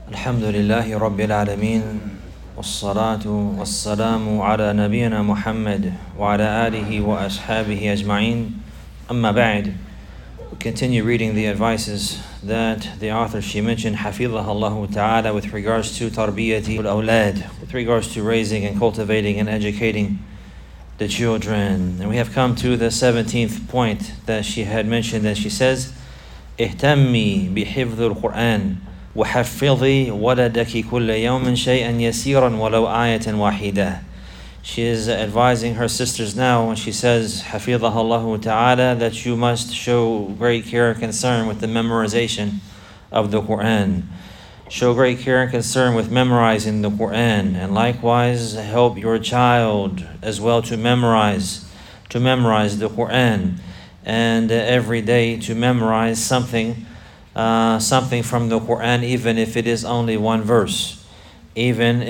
الحمد لله رب العالمين والصلاة والسلام على نبينا محمد وعلى آله وأصحابه أجمعين أما بعد. We continue reading the advices that the author she mentioned حفظها الله تعالى with regards to tarbiyati al-awlad, with regards to raising and cultivating and educating the children. And we have come to the 17th point that she had mentioned, and she says اهتمي بحفظ القرآن وحفظي ولدك كل يوم شيئا يسيرا ولو آية واحدة. She is advising her sisters now when she says حفظها الله تعالى that you must show great care and concern with the memorization of the Quran. Show great care and concern with memorizing the Quran, and likewise help your child as well to memorize the Quran, and every day to memorize something from the Quran, even if it is only one verse. And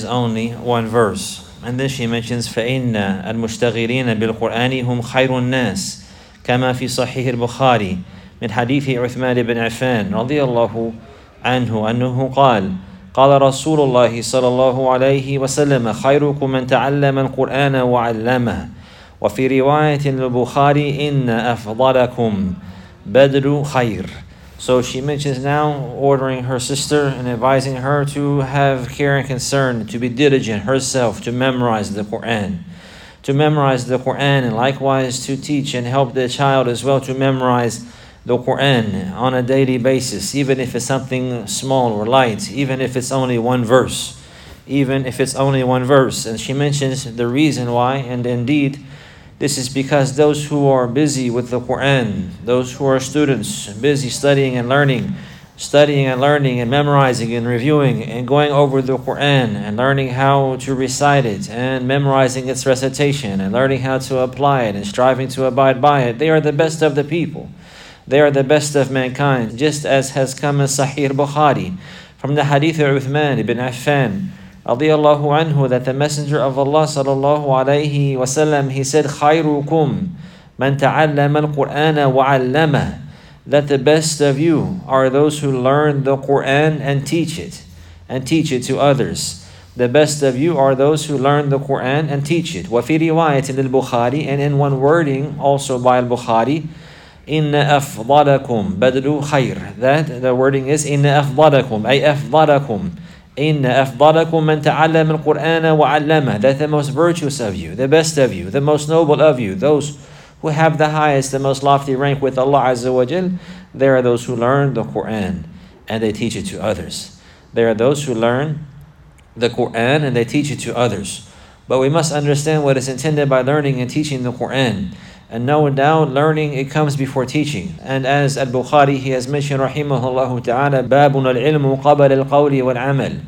then she mentions فَإِنَّ الْمُشْتَغِلِينَ بِالْقُرْآنِ هُمْ خَيْرُ النَّاسِ كما في صحيح البخاري من حديث عثمان بن عفان رضي الله عنه أنه قال رسول الله صلى الله عليه وسلم خيركم من تعلم القرآن وعلمه وفي رواية البخاري إن أفضلكم بدل خير. So she mentions now ordering her sister and advising her to have care and concern, to be diligent herself, to memorize the Quran. And likewise to teach and help the child as well to memorize the Quran on a daily basis, even if it's something small or light, even if it's only one verse. And she mentions the reason why, and indeed this is because those who are busy with the Quran, those who are students, busy studying and learning and memorizing and reviewing and going over the Quran and learning how to recite it and memorizing its recitation and learning how to apply it and striving to abide by it, they are the best of the people. They are the best of mankind, just as has come in Sahih Bukhari from the hadith of Uthman ibn Affan radiyallahu anhu, that the Messenger of Allah sallallahu alayhi wasallam, he said خيركم من تعلم القرآن وعلمه, that the best of you are those who learn the Quran and teach it to others. The best of you are those who learn the Quran and teach it. وفي رواية للبخاري, and in one wording also by al-Bukhari, إن أفضلكم بدل خير, that the wording is إن أفضلكم أي أفضلكم إن أفضلكم من تعلم القرآن وعلمه, that the most virtuous of you, the best of you, the most noble of you, those who have the highest, the most lofty rank with Allah Azza wa Jal, they are those who learn the Quran and they teach it to others. They are those who learn the Quran and they teach it to others. But we must understand what is intended by learning and teaching the Quran. And no doubt learning, it comes before teaching. And as al-Bukhari, he has mentioned rahimahullah ta'ala, بَابٌ الْعِلْمُ قَبَلَ الْقَوْلِ وَالْعَمَلِ,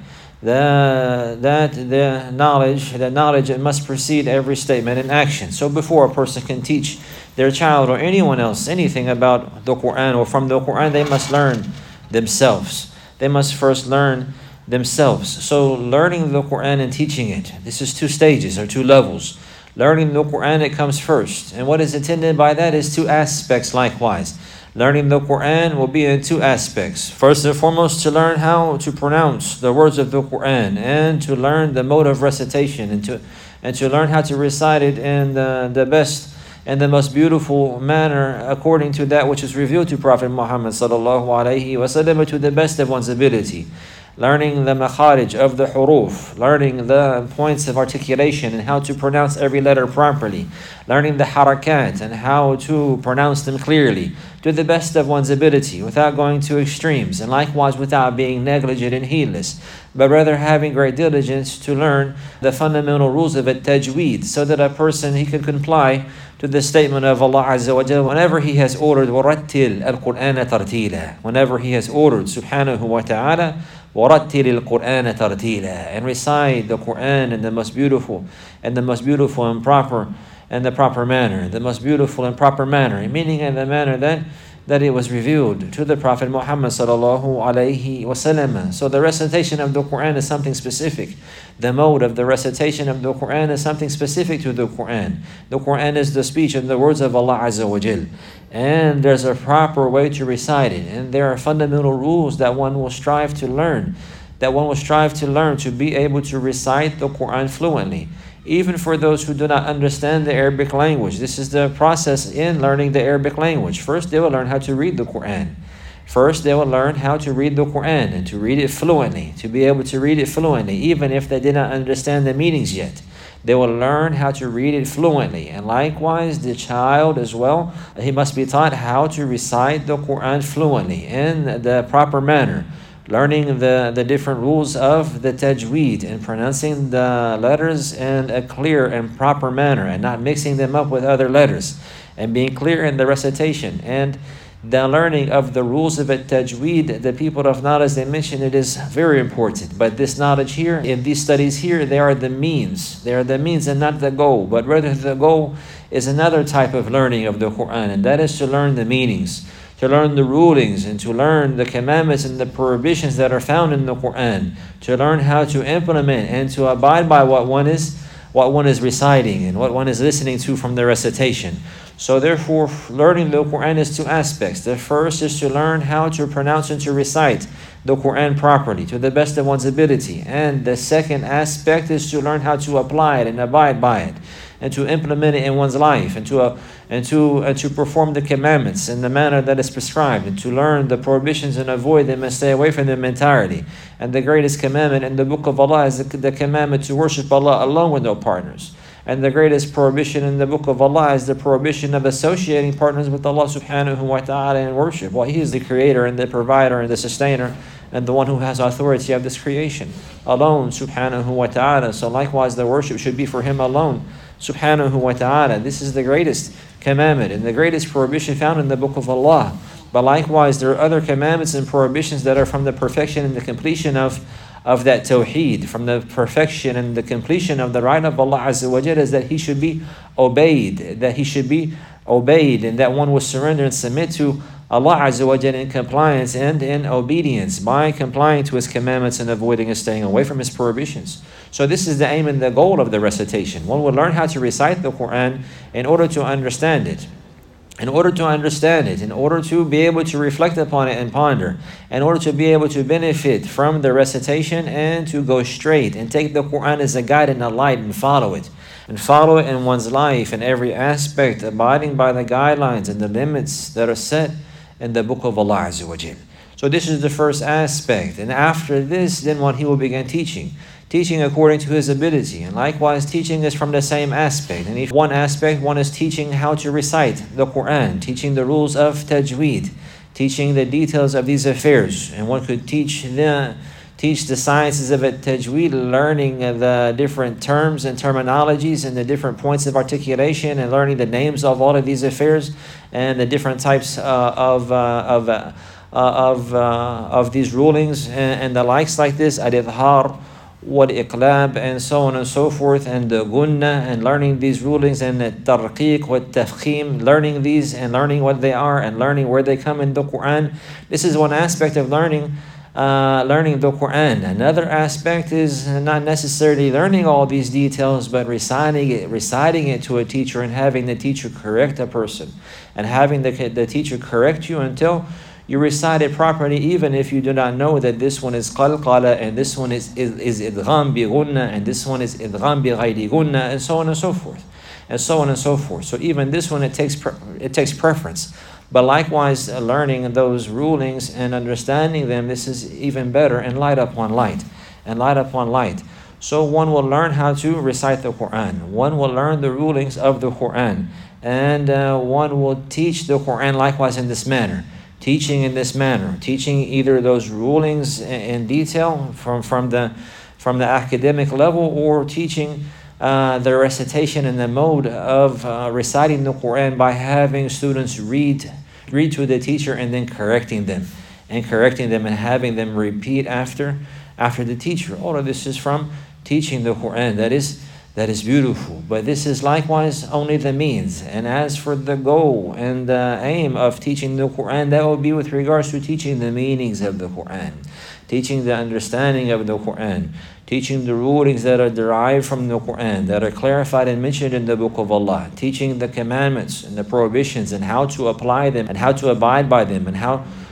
that the knowledge it must precede every statement and action. So before a person can teach their child or anyone else anything about the Quran or from the Quran, they must learn themselves. They must first learn themselves. So learning the Quran and teaching it, this is two stages or two levels. Learning the Quran, it comes first. And what is intended by that is two aspects likewise. Learning the Quran will be in two aspects. First and foremost, to learn how to pronounce the words of the Quran and to learn the mode of recitation and to learn how to recite it in the best and the most beautiful manner according to that which is revealed to Prophet Muhammad sallallahu alaihi wasallam, to the best of one's ability. Learning the makharij of the huruf, learning the points of articulation and how to pronounce every letter properly, learning the harakat and how to pronounce them clearly to the best of one's ability without going to extremes, and likewise without being negligent and heedless, but rather having great diligence to learn the fundamental rules of at-tajweed, so that a person, he can comply to the statement of Allah Azza wa Jalla whenever He has ordered وَرَتِّلْ الْقُرْآنَ تَرْتِيلًا, whenever He has ordered subhanahu wa ta'ala وَرَتِّلِ الْقُرْآنَ تَرْتِيلًا, and recite the Quran in the most beautiful and proper manner, meaning in the manner that it was revealed to the Prophet Muhammad sallallahu alaihi wasallam. So the recitation of the Quran is something specific. The mode of the recitation of the Quran is something specific to the Quran. The Quran is the speech and the words of Allah Azza wa Jal. And there's a proper way to recite it. And there are fundamental rules that one will strive to learn that one will strive to learn to be able to recite the Quran fluently. Even for those who do not understand the Arabic language, this is the process in learning the Arabic language. First, they will learn how to read the Quran. First, they will learn how to read the Quran and to read it fluently, to be able to read it fluently, even if they did not understand the meanings yet. They will learn how to read it fluently. And likewise, the child as well, he must be taught how to recite the Quran fluently in the proper manner, learning the different rules of the tajweed and pronouncing the letters in a clear and proper manner and not mixing them up with other letters, and being clear in the recitation. And the learning of the rules of tajweed, the people of knowledge, they mention it is very important. But this knowledge here, in these studies here, they are the means. They are the means and not the goal. But rather the goal is another type of learning of the Quran, and that is to learn the meanings, to learn the rulings, and to learn the commandments and the prohibitions that are found in the Quran, to learn how to implement and to abide by what one is reciting and what one is listening to from the recitation. So therefore, learning the Quran is two aspects. The first is to learn how to pronounce and to recite the Quran properly to the best of one's ability. And the second aspect is to learn how to apply it and abide by it, and to implement it in one's life, and to perform the commandments in the manner that is prescribed, and to learn the prohibitions and avoid them and stay away from them entirely. And the greatest commandment in the Book of Allah is the commandment to worship Allah alone with no partners. And the greatest prohibition in the Book of Allah is the prohibition of associating partners with Allah subhanahu wa ta'ala in worship. Well, He is the creator and the provider and the sustainer and the one who has authority of this creation alone, subhanahu wa ta'ala. So likewise, the worship should be for Him alone, subhanahu wa ta'ala. This is the greatest commandment and the greatest prohibition found in the Book of Allah. But likewise, there are other commandments and prohibitions that are from the perfection and the completion of that tawheed, from the perfection and the completion of the right of Allah Azza wa Jalla, is that He should be obeyed, and that one will surrender and submit to Allah Azza wa Jalla in compliance and in obedience by complying to His commandments and avoiding and staying away from His prohibitions. So this is the aim and the goal of the recitation. One will learn how to recite the Quran in order to understand it. In order to be able to reflect upon it and ponder, in order to be able to benefit from the recitation and to go straight and take the Quran as a guide and a light and follow it in one's life in every aspect, abiding by the guidelines and the limits that are set in the Book of Allah Azza wa Jal. So this is the first aspect, and after this, then he will begin teaching according to his ability, and likewise teaching is from the same aspect. And if one aspect, one is teaching how to recite the Quran, teaching the rules of tajweed, teaching the details of these affairs, and one could teach the sciences of tajweed, learning the different terms and terminologies and the different points of articulation, and learning the names of all of these affairs and the different types of these rulings and the likes like this, al-idhar, wal-iqlab, and so on and so forth, and the gunna, and learning these rulings, and the tarqiq, wat-tafkhim, learning these and learning what they are and learning where they come in the Quran. This is one aspect of learning the Quran. Another aspect is not necessarily learning all these details, but reciting it to a teacher and having the teacher correct a person, and having the teacher correct you until you recite it properly, even if you do not know that this one is qalqala and this one is idgham bi gunna and this one is idgham bi ghayri gunna, and so on and so forth, So even this one, it takes preference. But likewise, learning those rulings and understanding them, this is even better, and light upon light. So one will learn how to recite the Quran. One will learn the rulings of the Quran, and one will teach the Quran likewise in this manner. Teaching either those rulings in detail from the academic level, or teaching the recitation in the mode of reciting the Quran by having students read to the teacher and then correcting them and having them repeat after the teacher. All of this is from teaching the Quran. That is beautiful, but this is likewise only the means. And as for the goal and the aim of teaching the Quran, that will be with regards to teaching the meanings of the Quran, teaching the understanding of the Quran, teaching the rulings that are derived from the Quran, that are clarified and mentioned in the Book of Allah, teaching the commandments and the prohibitions and how to apply them and how to abide by them and how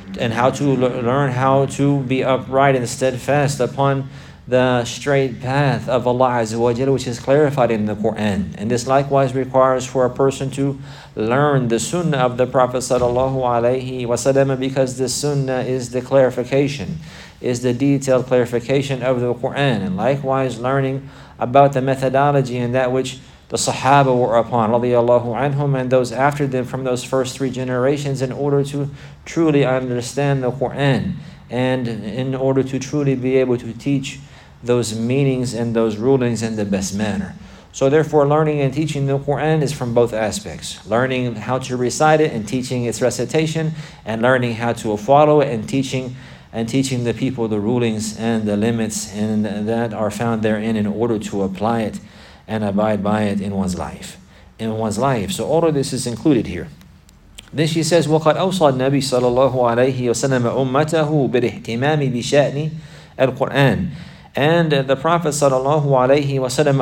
and how to learn how to be upright and steadfast upon the straight path of Allah Azza wa Jalla, which is clarified in the Quran. And this likewise requires for a person to learn the Sunnah of the Prophet sallallahu alaihi wasallam, because the Sunnah is the clarification, is the detailed clarification of the Quran. And likewise learning about the methodology and that which the Sahaba were upon, radiallahu anhum, and those after them from those first 3 generations, in order to truly understand the Quran and in order to truly be able to teach those meanings and those rulings in the best manner. So therefore, learning and teaching the Quran is from both aspects. Learning how to recite it and teaching its recitation, and learning how to follow it and teaching the people the rulings and the limits and that are found therein, in order to apply it and abide by it in one's life. So all of this is included here. Then she says, وَقَدْ أَوْصَى النَّبِي صَلَى اللَّهُ عَلَيْهِ وَسَلَّمَ أُمَّتَهُ بِالِاهْتِمَامِ بِشَأْنِ الْقُرْآنِ. And the Prophet sallallahu alaihi wasallam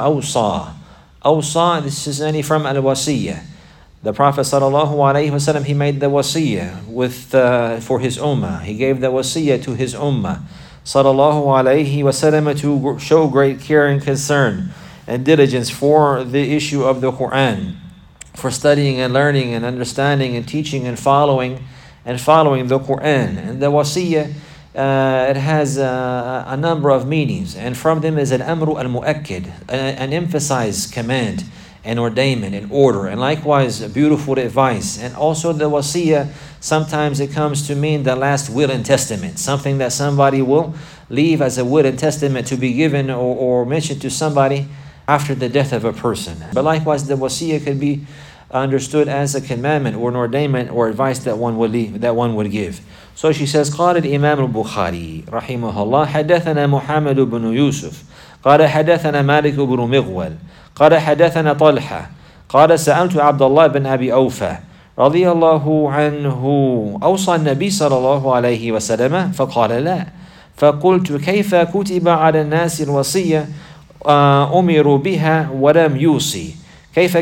awsa, this is any from al-wasiyah. The Prophet sallallahu alaihi wasallam, he made the wasiyah for his ummah. He gave the wasiyah to his ummah sallallahu alaihi wasallam to show great care and concern and diligence for the issue of the Quran, for studying and learning and understanding and teaching and following the Quran. And the wasiyah, it has a number of meanings, and from them is al-amru al-mu'akkid, an emphasized command and ordainment and order, and likewise a beautiful advice. And also the wasiyah, sometimes it comes to mean the last will and testament, something that somebody will leave as a will and testament to be given or mentioned to somebody after the death of a person. But likewise the wasiyah could be understood as a commandment or an ordainment or advice that one would give. So she says, قال الإمام البخاري رحمه الله حدثنا محمد بن يوسف قال حدثنا مالك بن مغول قال حدثنا طلحة قال سألت عبد الله بن أبي أوفى رضي الله عنه أوصى النبي صلى الله عليه وسلم فقال لا فقلت كيف كتب على الناس الوصية أمروا بها ولم يوصي كيف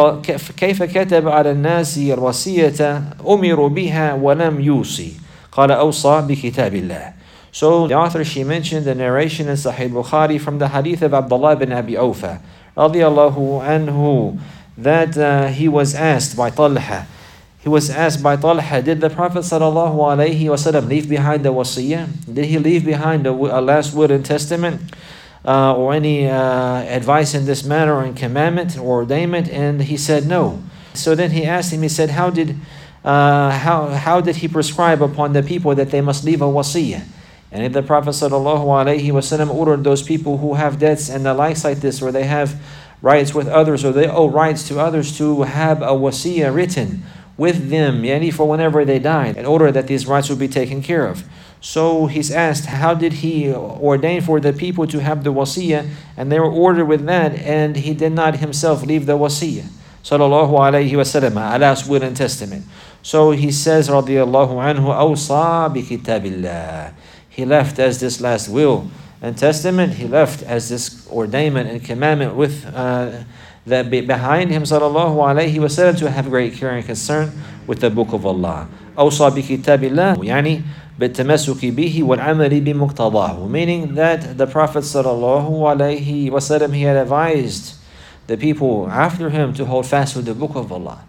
كتب على الناس الوصية أمروا بها ولم يوصي قال أوصى بكتاب الله. So the author, she mentioned the narration in Sahih Bukhari from the hadith of Abdullah bin Abi Awfa radiyallahu anhu, that he was asked by Talha. Did the Prophet sallallahu alaihi wasallam leave behind the wasiyah? Did he leave behind a last will and testament? Or any advice in this matter, or in commandment or ordainment? And he said no. So then he asked him, he said, how did he prescribe upon the people that they must leave a wasiyah? And if the Prophet ﷺ ordered those people who have debts and the likes like this, or they have rights with others, or they owe rights to others, to have a wasiyah written with them, yani for whenever they died, in order that these rights would be taken care of. So he's asked, how did he ordain for the people to have the wasiyah? And they were ordered with that, and he did not himself leave the wasiyah, sallallahu alayhi wa sallam, Allah's will and testament. So he says, radiyallahu anhu, awsa bi kitabillah. He left as this last will and testament, he left as this ordainment and commandment with that behind him, sallallahu alayhi wa sallam, to have great care and concern with the book of Allah. Awsa bi kitabillah, yani بالتمسك به والعمل بمقتضاه, meaning that the Prophet sallallahu alaihi wasallam, he had advised the people after him to hold fast with the book of Allah,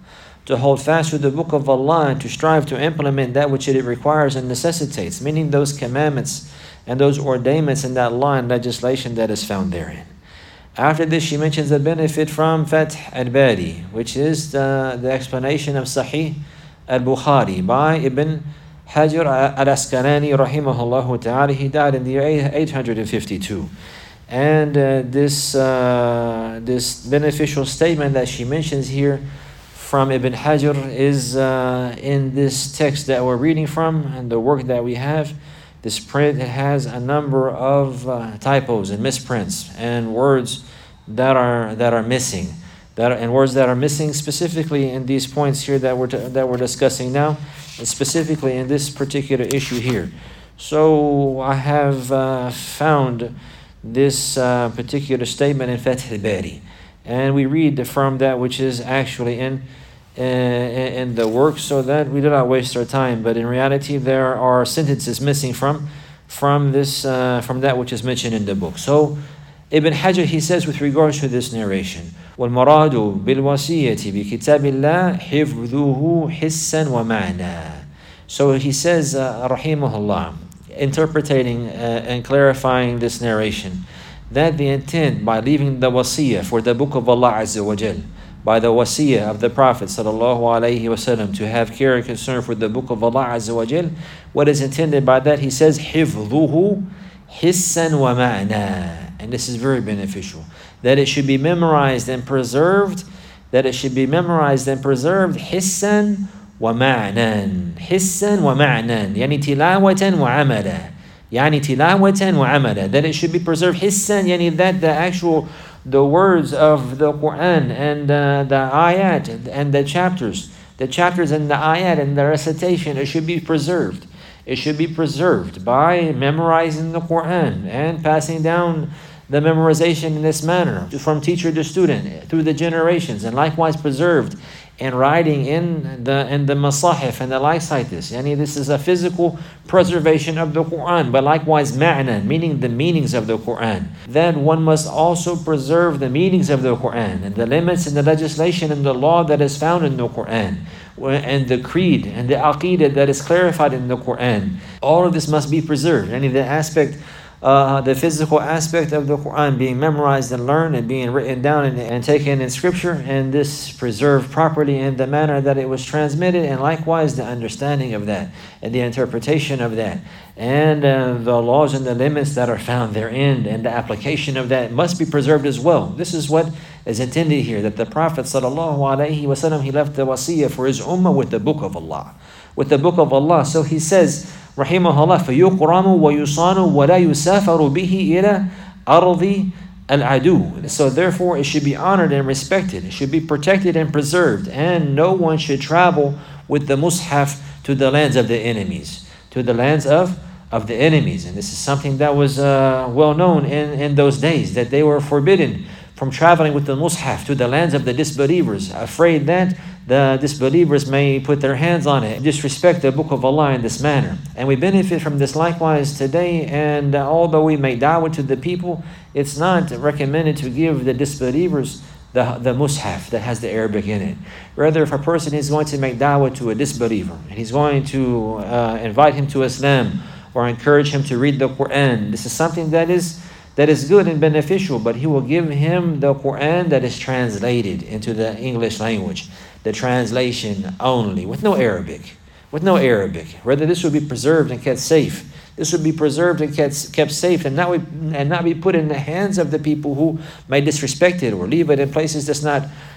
and to strive to implement that which it requires and necessitates, meaning those commandments and those ordainments and that law and legislation that is found therein. After this, she mentions the benefit from Fath al-Bari, which is the explanation of Sahih al-Bukhari by Ibn Hajar al-Asqalani rahimahullah ta'ala. He died in the year 852. And this beneficial statement that she mentions here from Ibn Hajar is in this text that we're reading from, and the work that we have. This print has a number of typos and misprints and words that are missing, words that are missing specifically in these points here that we're discussing now, and specifically in this particular issue here. So I have found this particular statement in Fath al-Bari, and we read from that which is actually in in the work so that we do not waste our time. But in reality, there are sentences missing from that which is mentioned in the book. So Ibn Hajar, he says with regards to this narration, وَالْمَرَادُ بِالْوَصِيَّةِ بِكِتَابِ اللَّهِ حِفْظُهُ حِسًّا وَمَعْنًا. So he says, rahimahullah, interpreting and clarifying this narration, that the intent by leaving the wasiyah for the book of Allah Azza wa Jal, by the wasiyah of the Prophet sallallahu alaihi wasallam, to have care and concern for the book of Allah Azza wa Jal, what is intended by that? He says, حِفْظُهُ حِسًّا وَمَعْنًا. And this is very beneficial, that it should be memorized and preserved, حِسًّا وَمَعْنًا. حِسًّا وَمَعْنًا يعني تِلَاوَةً وَعَمَلًا. يعني تِلَاوَةً وَعَمَلًا. That it should be preserved حِسًّا, يعني that the words of the Quran and the ayat and the chapters and the ayat and the recitation, it should be preserved. It should be preserved by memorizing the Quran and passing down the memorization in this manner from teacher to student through the generations, and likewise preserved and writing in the masahif and the likes like this. Yani this is a physical preservation of the Quran, but likewise ma'na, meaning the meanings of the Quran. Then one must also preserve the meanings of the Quran and the limits and the legislation and the law that is found in the Quran, and the creed and the aqeedah that is clarified in the Quran. All of this must be preserved. The physical aspect of the Quran being memorized and learned and being written down and taken in scripture, and this preserved properly in the manner that it was transmitted, and likewise the understanding of that and the interpretation of that, and the laws and the limits that are found therein, and the application of that must be preserved as well. This is what is intended here, that the Prophet ﷺ, he left the wasiyah for his ummah with the book of Allah. With the book of Allah. So he says, rahimahullah, فَيُقْرَمُ وَيُصَانُ وَلَا يُسَافَرُ بِهِ إِلَى أَرْضِ الْعَدُوِّ. So therefore it should be honored and respected. It should be protected and preserved. And no one should travel with the mushaf to the lands of the enemies. To the lands of the enemies. And this is something that was well known in those days, that they were forbidden from traveling with the mushaf to the lands of the disbelievers, afraid that the disbelievers may put their hands on it, disrespect the book of Allah in this manner. And we benefit from this likewise today, and although we make da'wah to the people, it's not recommended to give the disbelievers the mushaf that has the Arabic in it. Rather, if a person is going to make da'wah to a disbeliever, and he's going to invite him to Islam, or encourage him to read the Quran, this is something that is good and beneficial, but he will give him the Quran that is translated into the English language, the translation only, with no Arabic. Rather, this would be preserved and kept safe. This would be preserved and kept safe, and not be put in the hands of the people who may disrespect it or leave it in places that's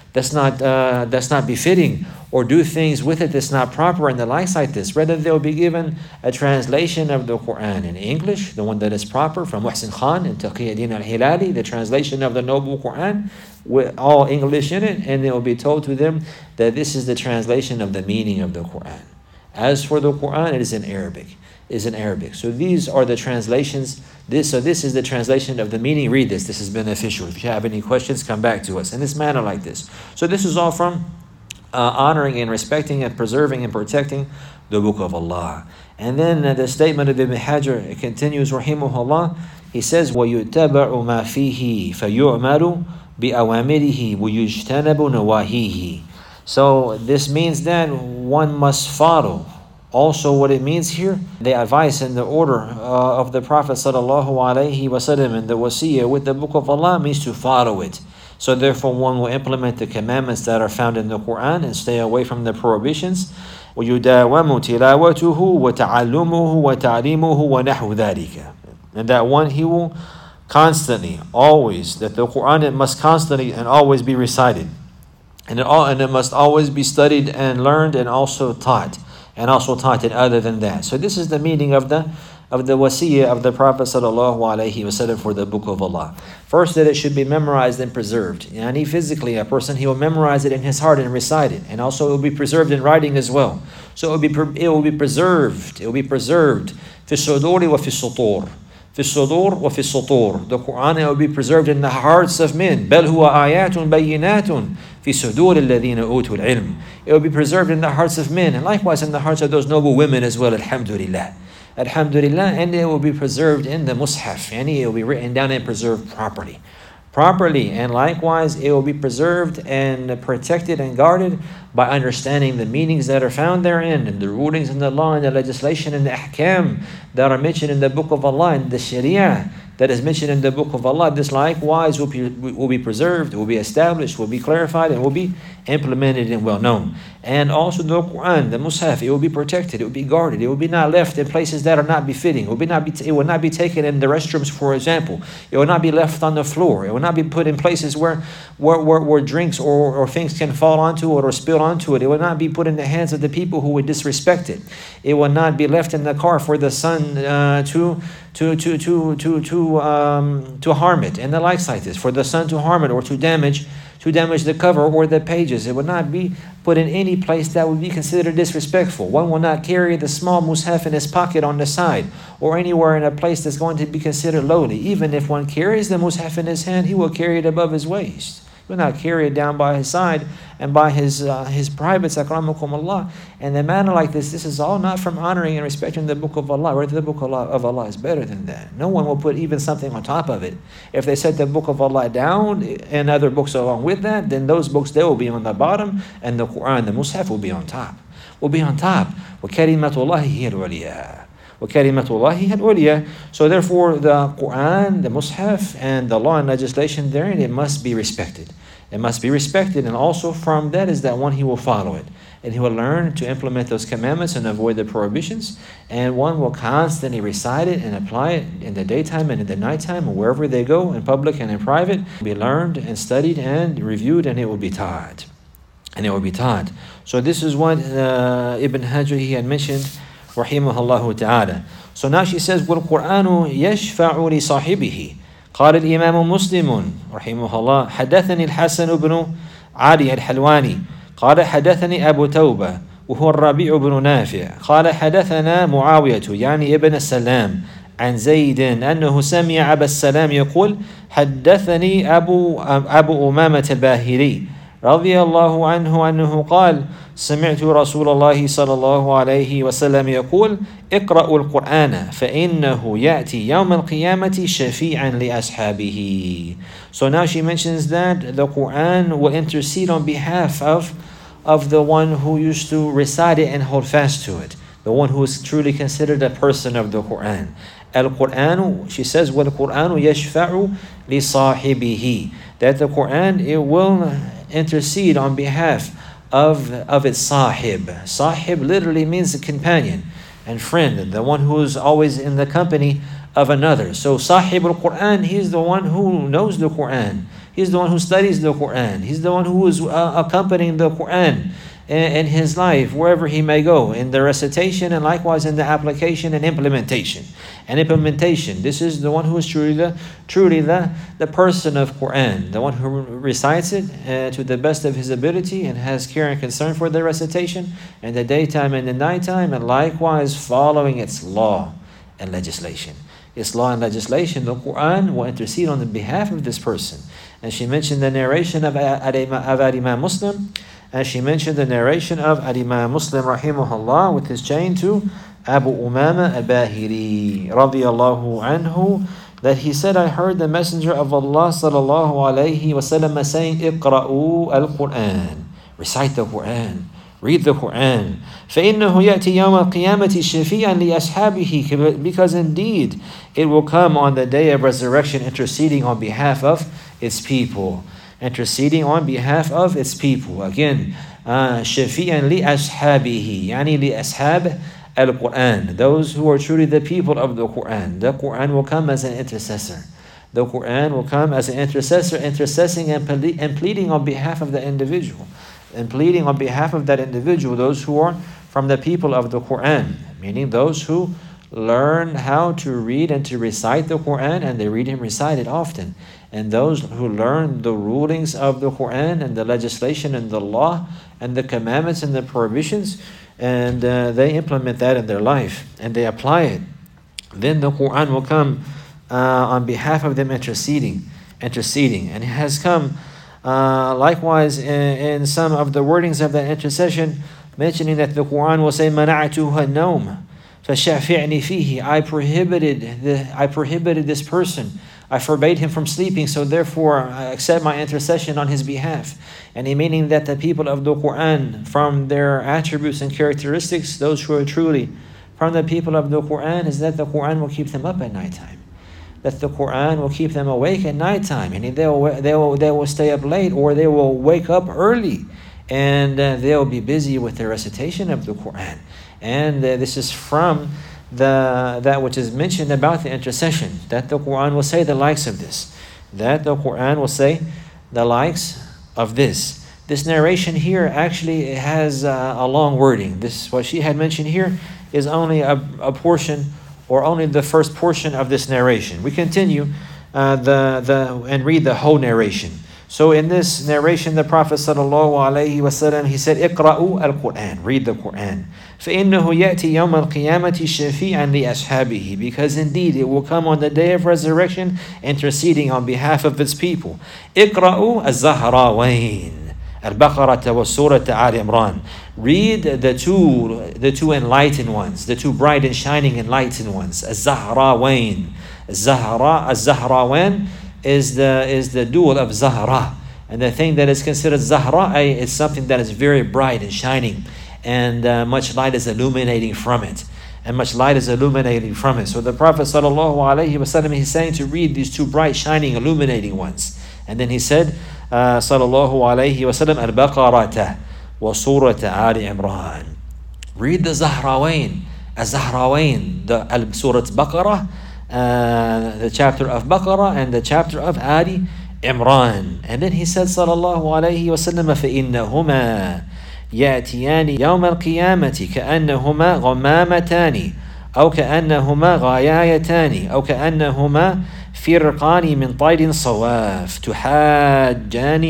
not befitting, or do things with it that's not proper and the likes like this. Rather, they'll be given a translation of the Quran in English, the one that is proper, from Muhsin Khan and Taqiyuddin al-Hilali, the translation of the Noble Quran with all English in it, and it will be told to them that this is the translation of the meaning of the Quran. As for the Quran, it is in Arabic. So these are the translations. This is the translation of the meaning. Read this. This is beneficial. If you have any questions, come back to us in this manner like this. So this is all from honoring and respecting and preserving and protecting the book of Allah. And then the statement of Ibn Hajar, it continues, rahimahullah. He says, وَيُتَّبَعُ مَا فِيهِ فَيُعْمَلُ بِأَوَامِرِهِ وَيُجْتَنَبُ نَوَاهِيهِ. So this means that one must follow. Also, what it means here, the advice and the order of the Prophet sallallahu alaihi wasallam and the wasiyah with the book of Allah means to follow it. So therefore, one will implement the commandments that are found in the Quran and stay away from the prohibitions. وَيُدَاوَمُ تِلَاوَتُهُ وَتَعَلُّمُهُ وَتَعْلِيمُهُ وَنَحْوُ ذَلِكَ. And that one, he will constantly, always, that the Quran, it must constantly and always be recited. And it must always be studied and learned and also taught. And also taught it other than that. So this is the meaning of the wasiyah of the Prophet sallallahu alaihi wasallam for the book of Allah. First, that it should be memorized and preserved. Yani physically, a person, he will memorize it in his heart and recite it. And also it will be preserved in writing as well. So it will be preserved. It will be preserved. في الصدور وفي السطور. في الصدور وفي السطور. The Quran, it will be preserved in the hearts of men. بل هو آيات بينات في صدور الذين أوتوا العلم. It will be preserved in the hearts of men, and likewise in the hearts of those noble women as well. Alhamdulillah. Alhamdulillah. And it will be preserved in the Mus'haf, and it will be written down and preserved properly. And likewise it will be preserved and protected and guarded by understanding the meanings that are found therein, and the rulings and the law and the legislation and the ahkam that are mentioned in the book of Allah, and the sharia that is mentioned in the book of Allah. This likewise will be preserved, will be established, will be clarified, and will be implemented and well known. And also the Quran, the Mus'haf, it will be protected, it will be guarded, it will be not left in places that are not befitting. It will not be taken in the restrooms, for example. It will not be left on the floor. It will not be put in places where drinks or things can fall onto it or spill onto it. It will not be put in the hands of the people who would disrespect it. It will not be left in the car for the sun to harm it, and the likes like this, for the sun to harm it or to damage the cover or the pages. It would not be put in any place that would be considered disrespectful. One will not carry the small Mus'haf in his pocket on the side or anywhere in a place that's going to be considered lowly. Even if one carries the Mus'haf in his hand, he will carry it above his waist. He will not carry it down by his side and by his privates, akramakum Allah. And in a manner like this is all not from honoring and respecting the book of Allah. Rather, the book of Allah is better than that. No one will put even something on top of it. If they set the book of Allah down and other books along with that, then those books, they will be on the bottom, and the Quran, the Mus'haf, will be on top. وَكَلِمَةُ اللَّهِ هِيَ الْعُلْيَا. وَكَلِمَةُ اللَّهِ الْعُلْيَا. So therefore, the Quran, the Mus'haf, and the law and legislation therein, it must be respected. It must be respected, and also from that is that one, he will follow it, and he will learn to implement those commandments and avoid the prohibitions, and one will constantly recite it and apply it in the daytime and in the nighttime, and wherever they go, in public and in private. It will be learned and studied and reviewed, and it will be taught. So this is what Ibn Hajar, he had mentioned, rahimahullah ta'ala. So now she says, وَالْقُرْآنُ يَشْفَعُ لِصَاحِبِهِ. قال الإمام مسلم رحمه الله حدثني الحسن بن علي الحلواني قال حدثني أبو توبة وهو الربيع بن نافع قال حدثنا معاوية يعني ابن السلام عن زيد أنه سمع أبا السلام يقول حدثني أبو أمامة الباهلي رضي الله عنه أنه قال سمعت رسول الله صلى الله عليه وسلم يقول اقرأوا القرآن فإنه يأتي يوم القيامة شفيعا لأصحابه. So now she mentions that the Quran will intercede on behalf of the one who used to recite it and hold fast to it, the one who is truly considered a person of the Quran. Al-Quran, she says, وَالْقُرْآنُ يَشْفَعُ لِصَاحِبِهِ. That the Quran, it will intercede on behalf of its sahib. Sahib literally means a companion and friend, the one who is always in the company of another. So sahib al-Quran, he's the one who knows the Quran. He's the one who studies the Quran. He's the one who is accompanying the Quran in his life, wherever he may go, in the recitation and likewise in the application and implementation. This is the one who is truly the person of Quran, the one who recites it to the best of his ability and has care and concern for the recitation in the daytime and the nighttime, and likewise following its law and legislation. Its law and legislation, the Quran will intercede on the behalf of this person. And she mentioned the narration of Imam Muslim, and she mentioned the narration of Imam Muslim rahimahullah with his chain to Abu Umama al-Bahili radiyallahu anhu, that he said, I heard the Messenger of Allah sallallahu alayhi wa sallam saying, Iqra'u al-Quran. Recite the Quran. Read the Quran. فَإِنَّهُ يَأْتِي يَوْمَ الْقِيَامَةِ شَفِيعًا لِأَصْحَابِهِ. Because indeed it will come on the day of resurrection interceding on behalf of its people. Interceding on behalf of its people. Again, شَفِيعًا لِأَصْحَابِهِ يعني لِأَصْحَابِ al-Quran, those who are truly the people of the Quran. The Quran will come as an intercessor. The Quran will come as an intercessor, intercessing and pleading on behalf of the individual. And pleading on behalf of that individual, those who are from the people of the Quran, meaning those who learn how to read and to recite the Quran, and they read and recite it often. And those who learn the rulings of the Quran and the legislation and the law and the commandments and the prohibitions, and they implement that in their life and they apply it, then the Quran will come on behalf of them interceding. And it has come likewise in some of the wordings of that intercession, mentioning that the Quran will say, مَنَعْتُهَا النَّوْمَ فَشَافِعْنِي فِيهِ, I prohibited this person, I forbade him from sleeping, so therefore I accept my intercession on his behalf. And meaning that the people of the Quran, from their attributes and characteristics, those who are truly from the people of the Quran, is that the Quran will keep them up at nighttime. That the Quran will keep them awake at nighttime, and they will stay up late, or they will wake up early, and they'll be busy with the recitation of the Quran. And this is from that which is mentioned about the intercession, that the Quran will say the likes of this. That the Quran will say the likes of this. This narration here actually has a long wording. This, what she had mentioned here, is only a portion, or only the first portion of this narration. We continue and read the whole narration. So in this narration, the Prophet ﷺ, he said, "Iqra'u al-Quran," read the Quran. فَإِنَّهُ يَأْتِي يَوْمَ الْقِيَامَةِ شَفِيعًا لِأَصْحَابِهِ, because indeed it will come on the day of resurrection, interceding on behalf of its people. اقرأوا الزهراوين البقرة وسورة آل عمران. Read the two enlightened ones, the two bright and shining enlightened ones. الزهراوين. الزهراوين is the dual of Zahra. And the thing that is considered Zahra is something that is very bright and shining, and much light is illuminating from it. So the Prophet ﷺ, he's saying to read these two bright, shining, illuminating ones. And then he said, sallallahu al-Baqarata wa Surah Ali Imran. Read the Zahrawain, the Surah Baqarah, the chapter of Baqarah and the chapter of Ali Imran. And then he said, sallallahu alayhi wa sallam, فَإِنَّهُمَا يَأْتِيَانِ يَوْمَ الْقِيَامَةِ كَأَنَّهُمَا غَمَامَتَانِ أو كأنهما غايايتان أو كأنهما فرقان من طير صواف تحاجان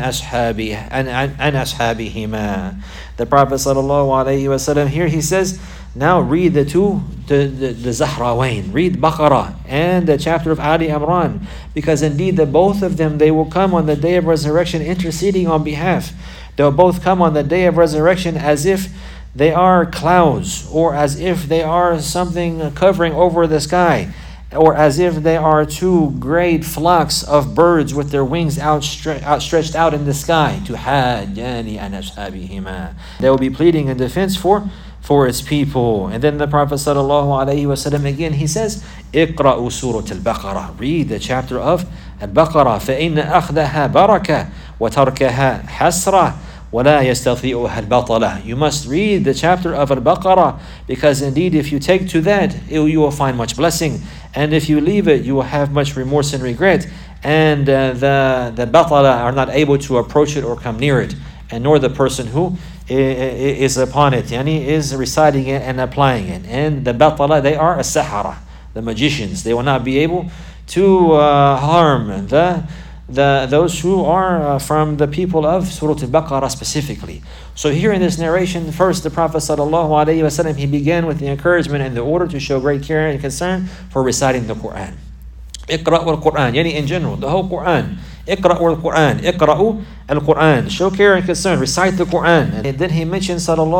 عن أصحابهما. The Prophet ﷺ here, he says, now read the Zahrawain, read Baqarah and the chapter of Ali Imran, because indeed the both of them, they will come on the day of resurrection interceding on behalf. They'll both come on the day of resurrection as if they are clouds, or as if they are something covering over the sky, or as if they are two great flocks of birds with their wings outstretched out in the sky. تُحَاجَّانِ عَنْ أَصْحَابِهِمَا. They will be pleading in defense for its people. And then the Prophet ﷺ again, he says, اقرأوا سورة البقرة. Read the chapter of Al-Baqarah. فإن أخذها بركة وتركها حسرة ولا يستطيعها البطلة. You must read the chapter of Al-Baqarah, because indeed if you take to that, you will find much blessing, and if you leave it, you will have much remorse and regret, and the batala are not able to approach it or come near it, and nor the person who is upon it, yani is reciting it and applying it. And the batala, they are as-sahara, the magicians. They will not be able to harm those who are from the people of Surah Al-Baqarah specifically. So here in this narration, first the Prophet ﷺ, he began with the encouragement and the order to show great care and concern for reciting the Quran. Iqra'u al-Quran, yani in general, the whole Quran. Iqra'u al-Quran, Iqra'u al-Quran. Show care and concern, recite the Quran. And then he mentioned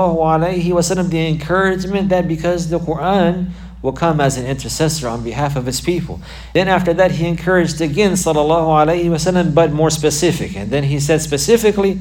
ﷺ the encouragement that because the Quran will come as an intercessor on behalf of his people. Then after that, he encouraged again, ﷺ, but more specific. And then he said specifically,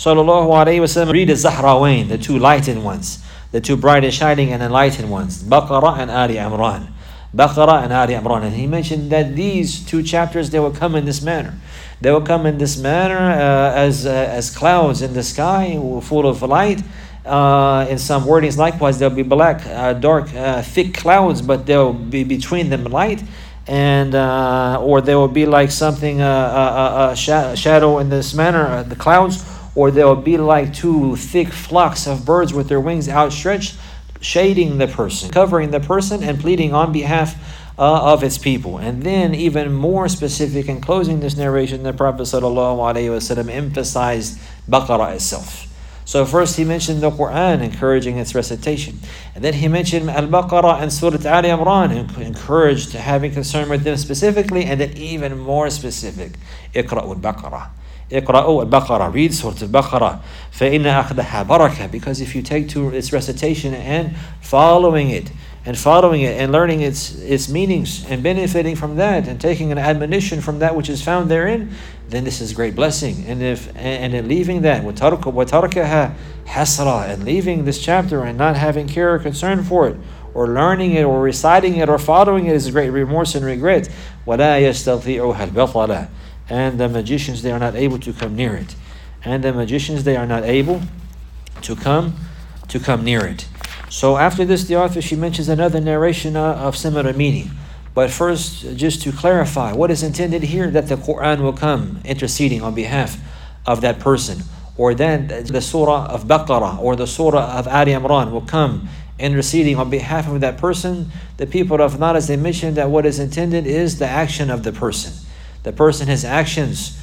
ﷺ, read the Zahrawain, the two lightened ones, the two bright and shining and enlightened ones, Baqarah and Ali Imran. Baqarah and Ali Imran. And he mentioned that these two chapters, they will come in this manner. They will come in this manner as clouds in the sky, full of light. In some wordings, likewise, there'll be black, dark, thick clouds, but there'll be between them light, and or there will be like something, a shadow in this manner, the clouds, or there will be like two thick flocks of birds with their wings outstretched, shading the person, covering the person, and pleading on behalf of its people. And then, even more specific, in closing this narration, the Prophet ﷺ emphasized Baqarah itself. So first he mentioned the Quran, encouraging its recitation. And then he mentioned Al-Baqarah and Surah Ali Imran, encouraged having concern with them specifically, and then even more specific, Iqra'u al-Baqarah. Iqra'u al-Baqarah, read Surah al-Baqarah. فَإِنَّ أَخْذَهَا بَرَكَةٌ, because if you take to its recitation and following it, and learning its meanings and benefiting from that and taking an admonition from that which is found therein, then this is great blessing. And in leaving that, وَتَرْكَهَا حَسْرًا, and leaving this chapter and not having care or concern for it, or learning it, or reciting it, or following it, is great remorse and regret. وَلَا يَسْتَطِيعُهَا الْبَطَلَ, and the magicians, they are not able to come near it. And the magicians, they are not able to come near it. So after this, the author, she mentions another narration of similar meaning. But first, just to clarify, what is intended here, that the Quran will come interceding on behalf of that person, or then the surah of Baqarah or the surah of Ali Imran will come interceding on behalf of that person. The people of Nadas, they mentioned that what is intended is the action of the person. The person has actions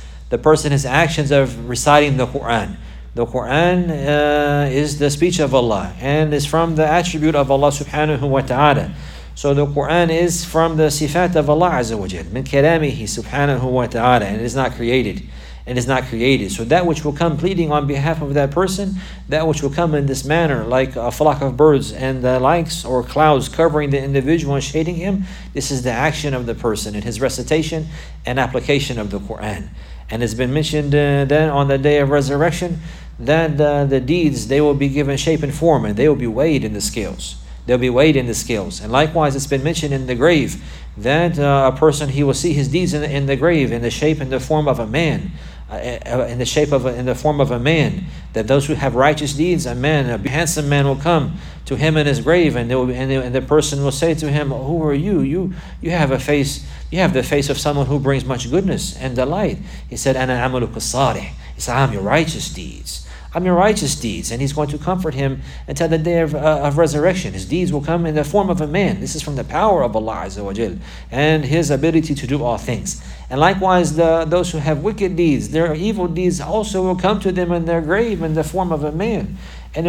of reciting the Quran. The Quran is the speech of Allah and is from the attribute of Allah subhanahu wa ta'ala. So the Quran is from the sifat of Allah Azza wa Jal, min kalamihi subhanahu wa ta'ala, and it is not created. So that which will come pleading on behalf of that person, that which will come in this manner, like a flock of birds and the likes, or clouds covering the individual and shading him, this is the action of the person in his recitation and application of the Quran. And it's been mentioned then on the day of resurrection that the deeds, they will be given shape and form, and they will be weighed in the scales. They'll be weighed in the scales. And likewise, it's been mentioned in the grave that a person, he will see his deeds in the grave in the shape and the form of a man. In the form of a man, that those who have righteous deeds, a handsome man will come to him in his grave, and the person will say to him, "Who are you? You have the face of someone who brings much goodness and delight." He said, "Ana amaluka salih." He said, "I'm your righteous deeds. I'm your righteous deeds." And he's going to comfort him until the day of resurrection. His deeds will come in the form of a man. This is from the power of Allah Azza wa Jal and His ability to do all things. And likewise, those who have wicked deeds, their evil deeds also will come to them in their grave in the form of a man. And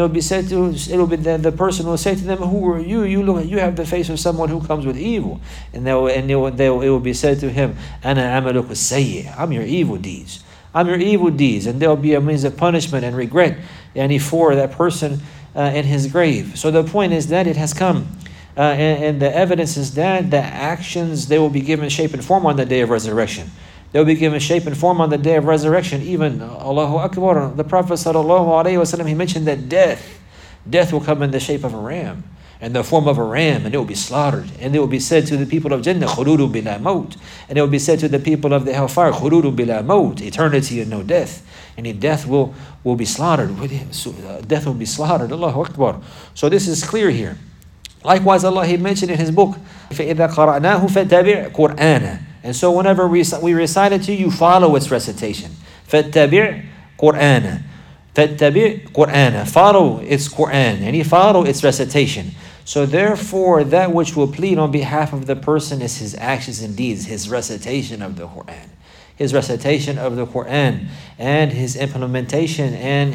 the person will say to them, "Who are you? You have the face of someone who comes with evil." And it will be said to him, "Ana amaluka sayyi." I'm your evil deeds. I'm your evil deeds. And there will be a means of punishment and regret for that person in his grave. So the point is that it has come. And the evidence is that the actions, they will be given shape and form on the day of resurrection. They will be given shape and form on the day of resurrection. Even, Allahu Akbar, the Prophet ﷺ, he mentioned that death will come in the shape of a ram, in the form of a ram, and it will be slaughtered. And it will be said to the people of Jannah, khuludu bila maut. And it will be said to the people of the hellfire, khuludu bila maut, eternity and no death. And death will be slaughtered. Death will be slaughtered. Allahu Akbar. So this is clear here. Likewise, Allah, He mentioned in His book, فَإِذَا قَرَأْنَاهُ فَاتَّبِعْ قُرْآنَ. And so whenever we recite it to you, follow its recitation. فَاتَّبِعْ قُرْآنَ. فَاتَّبِعْ قُرْآنَ. Follow its Qur'an, and you follow its recitation. So therefore, that which will plead on behalf of the person is his actions and deeds, his recitation of the Qur'an. His recitation of the Qur'an and his implementation and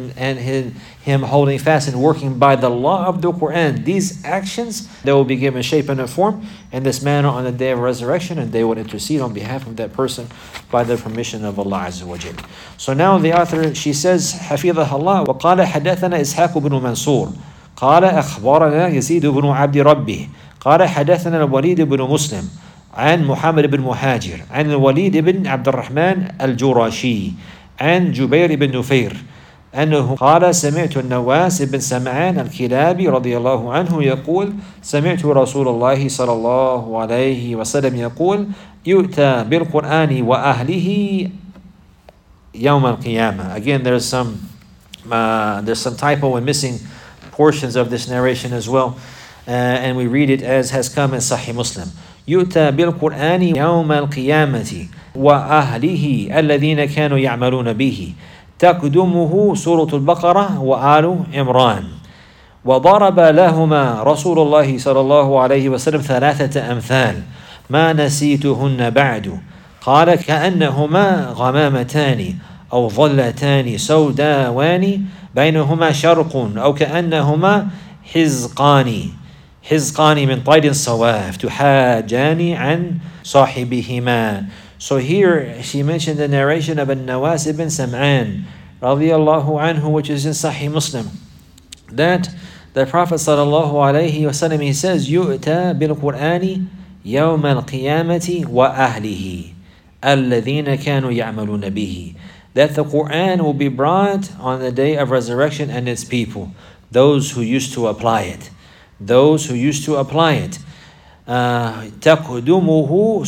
him holding fast and working by the law of the Qur'an. These actions, they will be given shape and a form in this manner on the day of resurrection, and they will intercede on behalf of that person by the permission of Allah Azza wa Jal. So now the author, she says, حفظها الله وقال حدثنا إسحاق بن منصور قال أخبرنا يزيد بن عبد ربه قال حدثنا الوليد بن مسلم عن محمد بن مهاجر عن الوليد بن عبد الرحمن الجراشي عن جبير بن نفير أنه قال سمعت النواس بن سمعان الكلابي رضي الله عنه يقول سمعت رسول الله صلى الله عليه وسلم يقول يؤتى بالقرآن وأهله يوم القيامة. Again, there's some typo and missing portions of this narration as well, and we read it as has come in Sahih Muslim. يؤتى بالقرآن يوم القيامة وأهله الذين كانوا يعملون به تقدمه سورة البقرة وآل عمران وضرب لهما رسول الله صلى الله عليه وسلم 3 أمثال ما نسيتهن بعد قال كأنهما غمامتان أو ظلتان سوداوان بينهما شرق أو كأنهما حزقان حزقان من طير الصواف تحاجان عن صاحبهما. So here she mentioned the narration of An-Nawas ibn Sam'an radiyallahu anhu, which is in Sahih Muslim, that the Prophet sallallahu alayhi wasallam, he says, يُؤْتَى بِالْقُرْآنِ يَوْمَ الْقِيَامَةِ وَأَهْلِهِ الَّذِينَ كَانُوا يَعْمَلُونَ بِهِ, that the Quran will be brought on the day of resurrection and its people, those who used to apply it. Those who used to apply it. تقدمه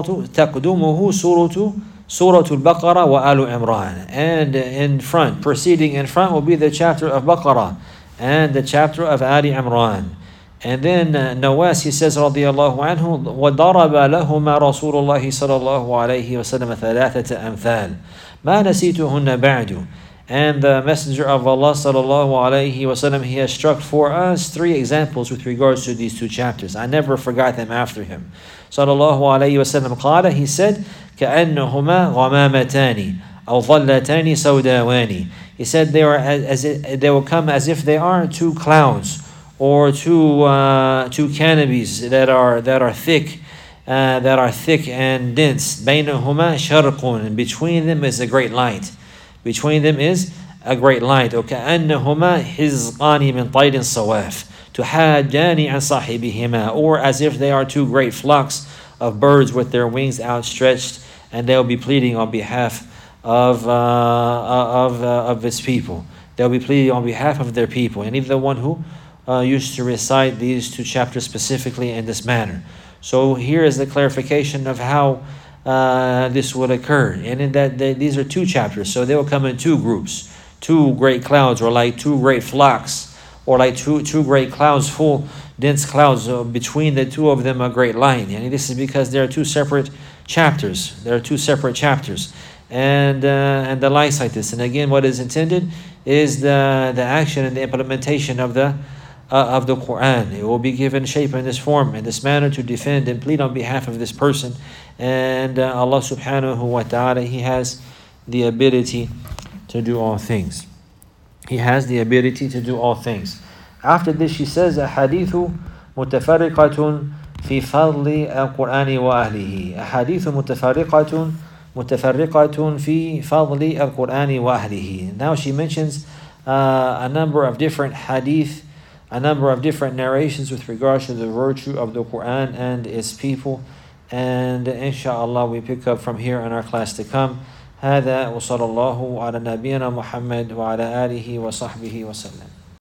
سورة البقرة وآل عمران, and in front, preceding in front, will be the chapter of Baqarah and the chapter of Ali Imran. And then Nawas, he says رضي الله عنه, وضرب لهما رسول الله صلى الله عليه وسلم ثلاثة أمثال ما نسيتهن بعد. And the Messenger of Allah sallallahu alayhi wasallam, he has struck for us 3 examples with regards to these 2 chapters. I never forgot them after him. Sallallahu alayhi wasallam قال, he said, كأنهما غمامتان أو ظلتان سوداوان. He said they will come as if they are 2 clouds or 2 canopies that are thick and dense. بينهما شرق, and between them is a great light. Between them is a great light. وَكَأَنَّهُمَا حِزْقَانِ مِنْ طَيْرٍ صَوَافٍ تُحَاجَّانِ عَنْ صَاحِبِهِمَا, or as if they are 2 great flocks of birds with their wings outstretched, and they'll be pleading on behalf of its people. They'll be pleading on behalf of their people. And even the one who used to recite these 2 chapters specifically in this manner. So here is the clarification of how this would occur, and in that these are 2 chapters, so they will come in 2 groups, 2 great clouds, or like 2 great flocks, or like two great clouds, full dense clouds. Between the 2 of them a great light, and this is because there are 2 separate chapters. There are 2 separate chapters, and the lights like this. And again, what is intended is the action and the implementation of the Quran. It will be given shape in this form, in this manner, to defend and plead on behalf of this person. And Allah subhanahu wa ta'ala, He has the ability to do all things. He has the ability to do all things. After this, she says, أحاديث متفرقة في فضل القرآن وأهله. أحاديث متفرقة في فضل القرآن وأهله. Now she mentions a number of different hadith, a number of different narrations with regards to the virtue of the Quran and its people. And inshallah we pick up from here in our class to come. هذا وصلى الله على نبينا محمد وعلى آله وصحبه وسلم.